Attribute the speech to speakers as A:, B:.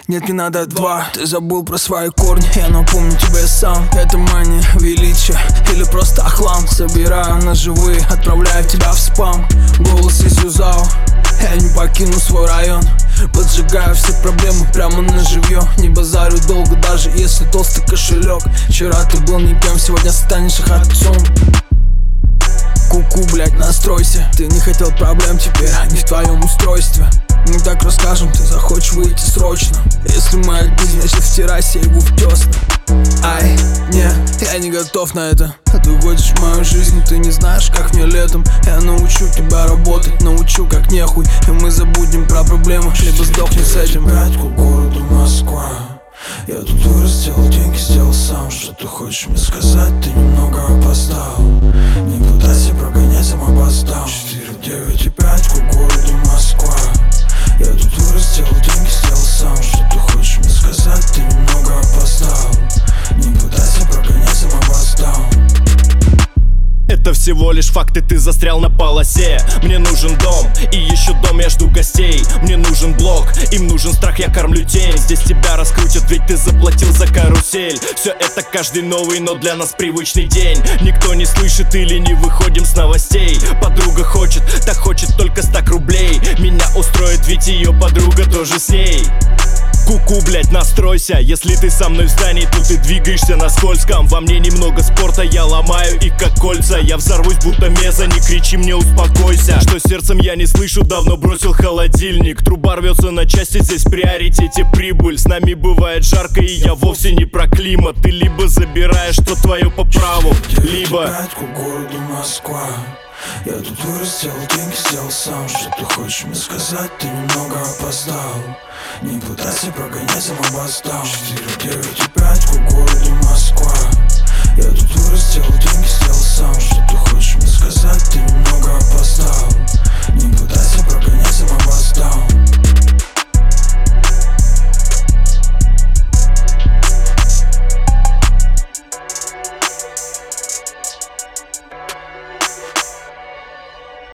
A: нет, не надо два. Ты забыл про свои корни, я напомню тебе сам. Это мания, величие или просто хлам. Собираю на живые, отправляю тебя в спам. Голос из Юзао, я не покину свой район. Поджигаю все проблемы прямо на живье. Не базарю долго, даже если толстый кошелек. Вчера ты был никем, сегодня станешь их отцом. Ку-ку, блять, настройся. Ты не хотел проблем, теперь они в твоем устройстве. Мы так расскажем, ты захочешь выйти срочно. Если мы одни, значит втирай сейву в тесна. Ай, не, я не готов на это. Ты ходишь в мою жизнь, ты не знаешь, как мне летом. Я научу тебя работать, научу как нехуй. И мы забудем про проблемы, либо сдохнем с этим.
B: По городу Москва. Я тут вырос, делал деньги, сделал сам. Что ты хочешь мне сказать, ты немного опоздал. Не пытайся прогонять, сам опоздал. 4, 9 и 5 по городу Москва. Я тут вырос, делал деньги, сделал сам. Что ты хочешь мне сказать, ты немного опоздал. Не пытайся прогонять, сам опоздал.
C: Это всего лишь факты, ты застрял на полосе. Мне нужен дом, и еще дом, я жду гостей. Мне нужен блок, им нужен страх, я кормлю тень. Здесь тебя раскрутят, ведь ты заплатил за карусель. Все это каждый новый, но для нас привычный день. Никто не слышит или не выходим с новостей. Подруга хочет, так хочет только стак рублей. Меня устроит, ведь ее подруга тоже с ней. Ку-ку, блять, настройся. Если ты со мной в здании, то ты двигаешься на скользком. Во мне немного спорта, я ломаю их как кольца. Я взорвусь, будто меза, не кричи мне, успокойся. Что сердцем я не слышу, давно бросил холодильник. Труба рвется на части, здесь в приоритете прибыль. С нами бывает жарко, и я вовсе не про климат. Ты либо забираешь, что твое по праву, либо...
B: По городу Москва. Я тут вырос, делал деньги, сделал сам. Что ты хочешь мне сказать, ты немного опоздал. Не пытайся прогонять, сам опоздал. 4, 9 и 5 по городу Москва. Я тут вырос, делал